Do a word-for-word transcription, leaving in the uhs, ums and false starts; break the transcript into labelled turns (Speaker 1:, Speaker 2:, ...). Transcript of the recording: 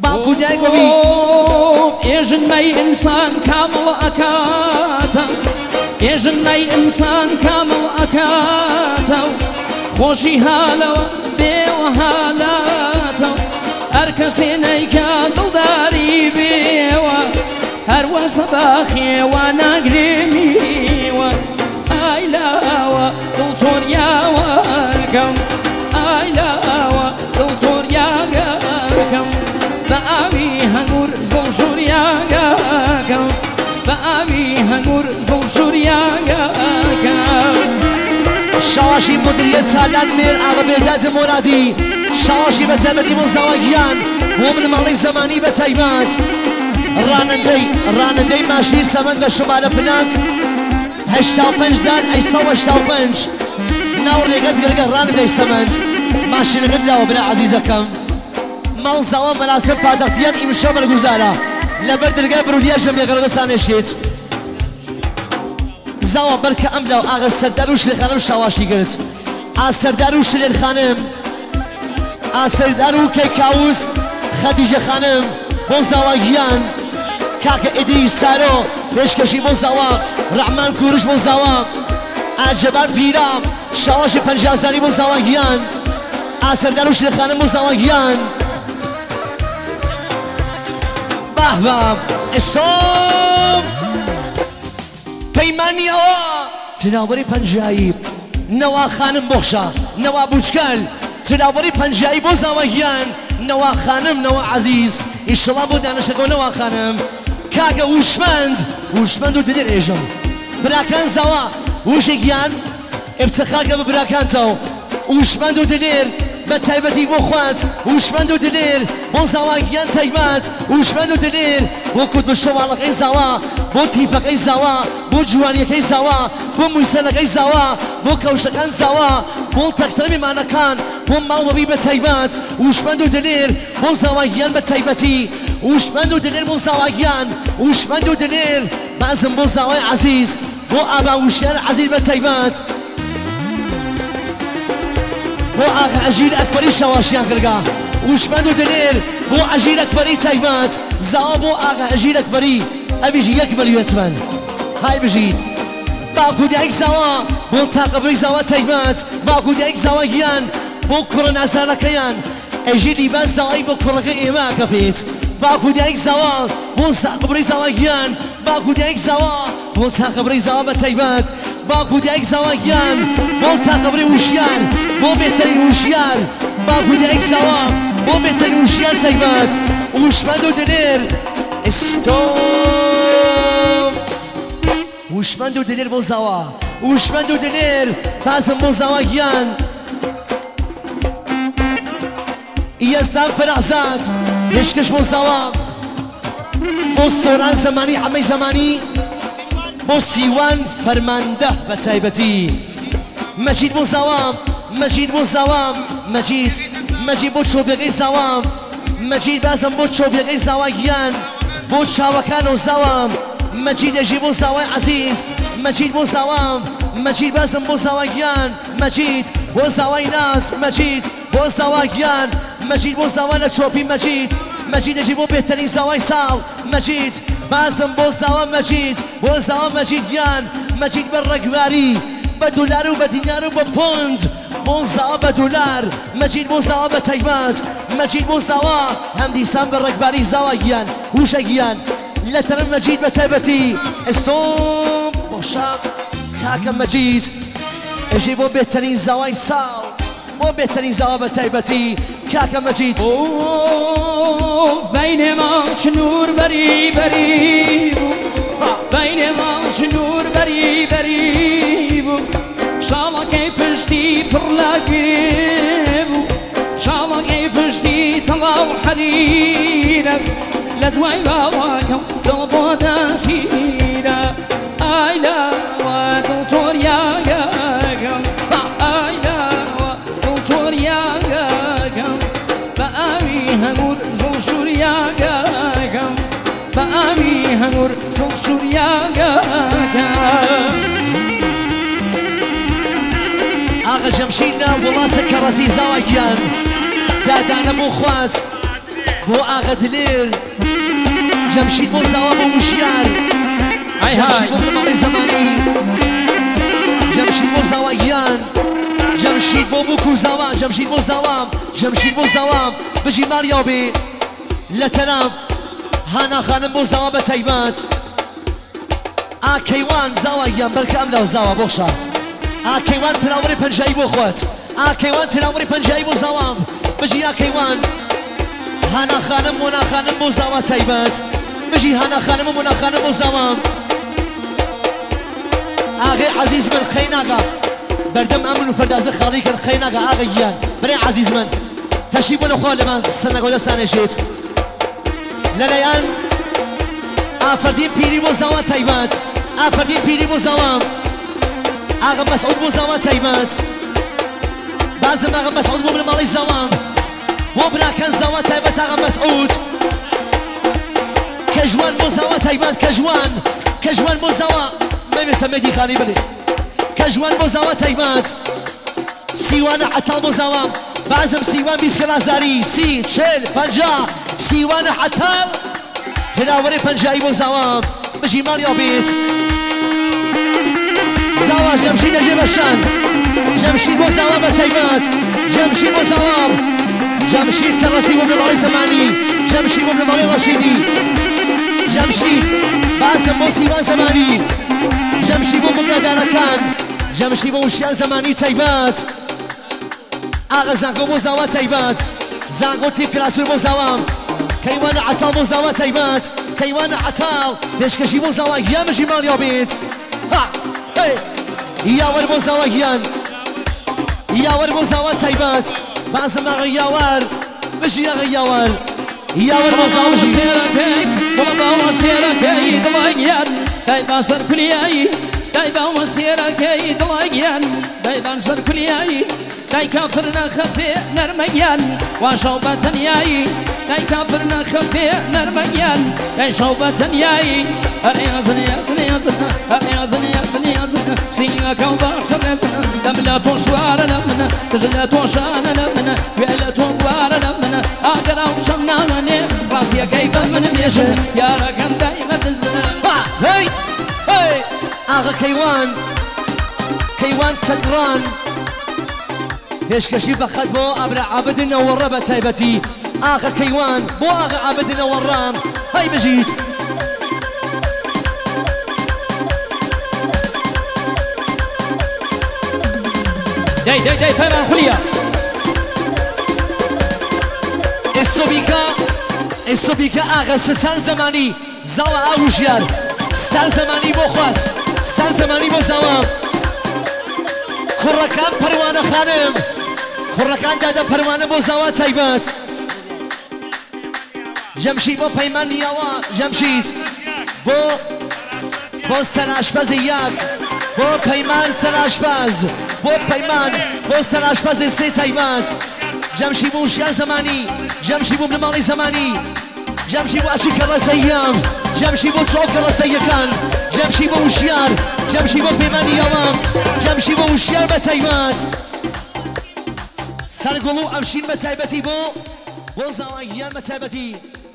Speaker 1: باوکو دایگۆمی
Speaker 2: ئێژن مەی ئینسان کامڵ ئەکاتە ئێژن مەی ئینسان کامڵ ئەکاتە خۆشی هالەوە بێوە هالاتە هەر کەسێ نەیکا دڵداری بێوە هەروە سەباخێوە ناگرێمیوە ئایلاوە دڵتۆریاوەکەم ئایلاوە دڵتۆریاگەکەم بە ئاوی هەنگور زڵژوریاگەکەم بە ئاوی هەنگور زڵژوریاگەکەم
Speaker 1: شاشی مدیریت سالان میر آقا بهداد مرادی شاشی بە تایبەتی بۆ زاواگیان بۆ منمەڵەی زەمانی بە تایبەت ڕانندەی ڕانندەی ماشین سەمەند بە شمارە پناک هەشتا و پەنج دان ئەیسە و هەشتا و پەنج ناو ڕێگەت گەرگە ڕانندەی سەمەند ماشینەکەت لاوە برا عەزیزەکەم ماڵ زاوا مەراسم پادەختیان ئیمشە بەرگوزارە لەبەر دەرگای برودیە ژەمێگەڕەکە سانێشێت زاوا بەرکە ئەم لاو ئاغا سەردار و شلێرخانم شاواشی گرت ئا سەردار و شلێرخانم ئا سەردار و کەیکاوس خەدیجە خانم بۆ زاواگیان کاکە ئیدی سارۆ پێشکەشی بۆ زاوا ڕەحمان کوڕش بۆ زاوا ئاجەبار پیرام شاواشی پەنجازانی بۆ زاواگیان ئا سەردار و شلێرخانم بۆ زاواگیان بەهبام ئێسۆم پەیمانی ئەوە تراوەری پەنجایی نەوا خانم بۆخشە نەوا بوچکەل تراوەری پەنجایی بۆ زاواگیان نەوا خانم نەوا عەزیز ئیشەڵا بۆ دانەشەکەەوە نەوا خانم کاگە وشمەند وشمەند و دلێر ئێژم براکان زاوا وشێکیان ئفتخارکە بە براکانتەوە وشمەند و دلێر بە تایبەتی بۆ خوات وشمەند و دلێر بۆ زاواگیان تایبەت وشمەند و دلێر بۆ کورد و شەواڵەکەی زاوا بۆ تیپەکەی زاوا بۆ جوانیەکەی زاوا بۆ مویسەلەکەی زاوا بۆ کەوشەکان زاوا بۆ تەکتەرە میمانەکان بۆ ماڵوەبی بە تایبەت وشمەند و دلێر بۆ زاواگیان بە تایبەتی وشمەند و دلێر بۆ زاواگیان وشمەند و دلێر بازم بۆ زاوای عەزیز بۆ ئابا وشیان عەزیز بە تایبەت بۆ ئاغا ئەژیر ئەکبەری شەواشیان کردگا وشمەند و دلێر بۆ ئەژیر ئەکبەری تایبەت زاوا بۆ ئاغا ئەژیر ئەکبەری ئەویش یەک ملیۆنتمەن های بژید باوکو دایک زاوا بۆ تاقەبڕی زاوا تایبەت باوکو دایک زاواگیان بۆ کوڕە ناسانەکەیان ئەژیر لیباس زاوای بۆ کوڕەکە ئێمە ئەکەپێت باوکو دایک زاوا بۆ تاقەبڕی زاواگیان باوکو دایک زاوا بۆ تاقەبڕی زاوا بە تایبەت باوکو دایک زاواگیان بۆ تاقەبڕی وشیان بۆ بێتەرین وشیان باوکو دایک زاوا بۆ بێتەرین وشیان تایبەت وشمەند و دلێر ئستۆم وشمەند و دلێر بۆ زاوا وشمەند و دلێر بازم بۆ زاواگیان یەزدان فەرەحزاد پێشکەش بۆ زاوا بۆ سۆران زەمانی عەمەی زەمانی بۆ سیوان فەرماندە بە تایبەتی مەجید بۆ زاوام مەجید بۆ زاوام مەجید مەجید بۆ چۆبیەکەی زاوام مەجید بازم بۆ چۆبیەکەی زاواگیان بۆ چاوەکان و زاوام مەجید ئەژی بۆ زاوای عەزیز مەجید بۆ زاوام مەجید بازم بۆ زاواگیان مەجید بۆ زاوای ناز مەجید بۆ زاواگیان مەجید بۆ زاوا لە چۆپی مەجید مەجید ئەژی بۆ بێتەرین زاوای ساڵ مەجید بازم بۆ زاوا مەجید بۆ زاوا مەجیدیان مەجید بە ڕێگواری بە دولار و بە دینار و بە پۆند بۆ زاوا بە دولار مەجید بۆ زاوا بە تایبەت مەجید بۆ زاوا هەم دیسان بە ڕێگباری زاواگیان وشەگیان لە تەرم مەجید بە تایبەتی ئێستۆم بۆ شام کاکە مەجید ئەژی بۆ بێتەرین زاوای ساڵ بۆ بێتەرین زاوا بە تایبەتی کاکە مەجید
Speaker 2: بین ماچ نور بری بری بین ماچ نور بری بری شاڵەکەی پشتی پڕ لاگرێ بوو شاڵەکەی پشتی تەڵاو حەریرە لە دوای باوەکەم دڵ بۆ دەسیرە ئایلاوە دڵتۆریاگەکەم ئایلاوە دڵتۆریاگەکەم بە ئاوی هەنگور زڵشوریاگەکەم بە ئاوی هەنگور زڵشوریاگەکەم
Speaker 1: ئاغا جەمشیدە وڵاتە کەڕەسی زاواگیان دادانە بۆ خوات بو آغا دلير جمشيد بو زاوا بو وشيار جمشيد بو بمالي زماني جمشيد بو زاويان جمشيد بو بوكو زاوا جمشيد بو زاوام جمشيد بو زاوام بجي ماليوبي لتنام هانا خانم بو زاوا بتايبات آكيوان زاويان بركة أملا وزاوا بوشا آكيوان تناوري پنجاي بو خوات آكيوان تناوري پنجاي بو زاوام بجي آكيوان هانا خانم ونا خانم بو زاوا تايبات بجي هانا خانم ونا خانم بو زاوام آغي عزيز من خيناغا بردم امن وفردازه خالي كان خيناغا آغيان بري عزيز من تشيبون اخوان لما سنقو دستانه جيت لليان آفردين بيري بو زاوا تايبات آفردين بيري بو زاوام آغا مسعود بو زاوا تايبات بازم آغا مسعود بو بالمالي زاوام وبنا كان زاوا تايبات آغا مسعود كجوان بو زاوا تايبات كجوان كجوان بو زاوا ما يسمى خاني بلي كجوان بو زاوا تايبات سيوان عطال بو زاوام بازم سيوان بيسكلا زاري سي شل پنجا سيوان عطال تناوري پنجاي بو زاوام بجي ماليو بيت زاوا جمشيد جبشان جمشيد بو زاوام تايبات جمشيد بو زاوام جمشيد كرسي بو بالمالي زماني جمشيد بو بالمالي رشيدي جمشيد بازم بو سيوان زماني جمشي بو مقداركان جمشي بو وشيان زماني تايبات آغا زانقو بو زاوا تايبات زانقو تيب كلاسور بو زاوام كيوان عطال بو زاوا تايبات كيوان عطال بيشكشي بو زاوا يام جي ماليو بيت ها هي ياور بو زاوا يان ياور بو زاوا تايبات بازم آغا ياور بجي آغا ياور ياور بو زاوا بجي
Speaker 2: والله وسيركي ضليان دايما صار كلياي دايما وسيركي ضليان دايما صار كلياي داي كافرنا خفي نرميان وشوبة ياي داي كافرنا خفي نرميان داي شوبة ياي أريازن يازن يازن أريازن يازن يازن سينك وباشر يازن دملا توشوار لمن تجلا توشان لمن ويلا توار لمن أقرأ وشمنا راسي كيف من بيشه يا رقم دايما تنزل
Speaker 1: هاي هاي آغا كيوان كيوان سكران بيشكشي بخد بو أبرع عبد النور بتايبتي آغا كيوان بو آغا عبد النور هاي بجيت
Speaker 2: داي داي داي فما خليا
Speaker 1: السوبيكا السوبيكا آغا سسان زماني زاوا أوجيار ستار زماني بو خوات ستار زماني بو زاوا كركان پروانه خانم كركان دادا پروانه بو زاوا تايبات جمشيد بو پیمان نیاوا جمشيد بو بو سراشپز یک بو پیمان سراشپز بو پیمان بو سراشپز سه تايبات جمشيد بو وشيار زماني جمشيد بو بنمالي زماني جمشي بو عشي كرس ايام جمشي بو صوف كرس ايكان جمشي بو وشيار جمشي بو بيماني يوام جمشي بو وشيار بتايمات سرقلو امشين بتايبتي بو بو زوايان بتايبتي